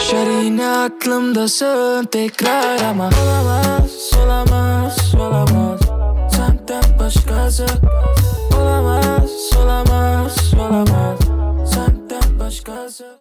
Şer yine aklımdasın tekrar ama olamaz, olamaz, olamaz. Senden başkası olamaz, olamaz, olamaz. Senden başkası.